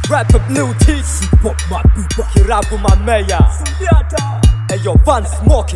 Rap up new teeth, pop my people. Kirabu my mayor. Hey yo, Van Smoking.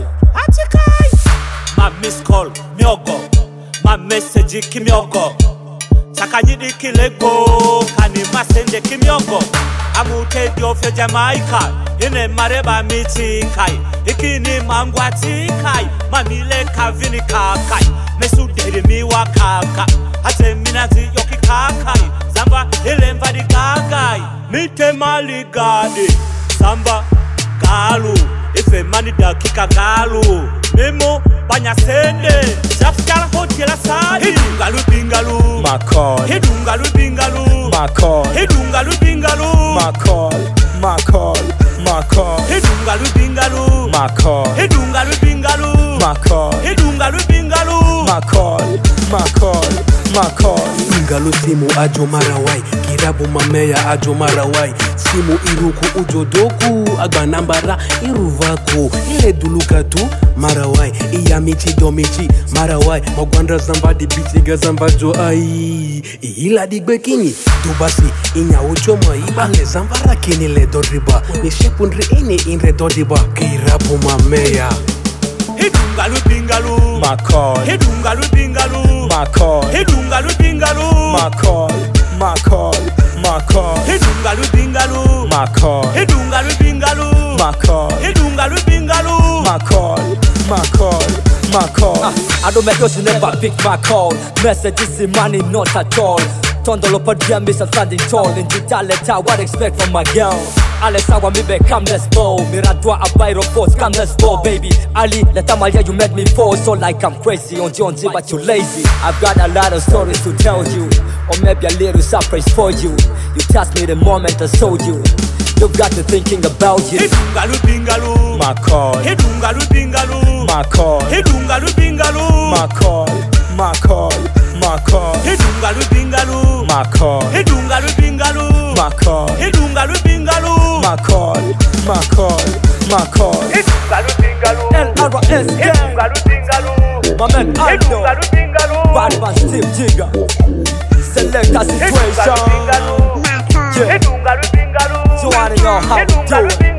My miss call, myogo. My message, kimyogo. Takanyidi kilego, kani masende kimyogo. Amute diofe Jamaica, ine mareba miti kai. Ikini mangwati kai, mamile kavini kakai. Mesu deri miwa kaka, hate minazi yoki kakai. Zamba ile mvadi kakai, mite mali gadi. Samba galu, ife mani dakika galu. Memo banya sende, japskala hotela sadi. Hidungalu bingalu, my call. Hidungalu bingalu, my call. Hidungalu bingalu, my call. My call. My call. Hidungalu bingalu, my call. Hidungalu bingalu, my call. Hidungalu bingalu, my call. My call. My call. Bingalu simu ajo marawai, Kirabu mameya ajo marawai. Simu iruku ujodoku, agbanambara iruvaku. Ile dulukatu marawai, iyamichi domichi marawai. Mogwandra zamba di biti gazamba jo ai. Ila digbe kini, dubasi inya uchomo ibale zambara kini le dodriba. Ni shepundri ini inre dodiba, Kirabu mameya. Hidungalu bingalu, my call. Hidungalu bingalu, my call. Hidungalu bingalu, my call. My call. My call. Hidungalu bingalu, my call. Hidungalu bingalu, my call. Hidungalu bingalu, my call. My call. My call. I don't make you never pick my call. Messages in money, not at all. Tondolo per DM, Mr. Standing tall. In Gitaleta, what expect from my girl? Alex, I want me back, come let's go. Miradua, a byro force, come let's go, baby. Ali, let Amalia, you made me fall. So like I'm crazy on John Z, but you lazy. I've got a lot of stories to tell you. Or maybe a little surprise for you. You touched me the moment I saw you. You've got me thinking about you. Hidungalu bingalu, my call. Hidungalu bingalu, my call. Hidungalu bingalu, my call. My call. My call. Hidungalu bingalu, my call. Hidungalu bingalu, my call. Hidungalu bingalu, my call. My call. My call. Hidungalu bingalu, LRS gang. Hidungalu bingalu, My man Aldo, Hidungalu bingalu, Bad Man Steve Jigger. Select a situation. Hidungalu bingalu, Yeah. Hidungalu bingalu, So I don't know how to do it.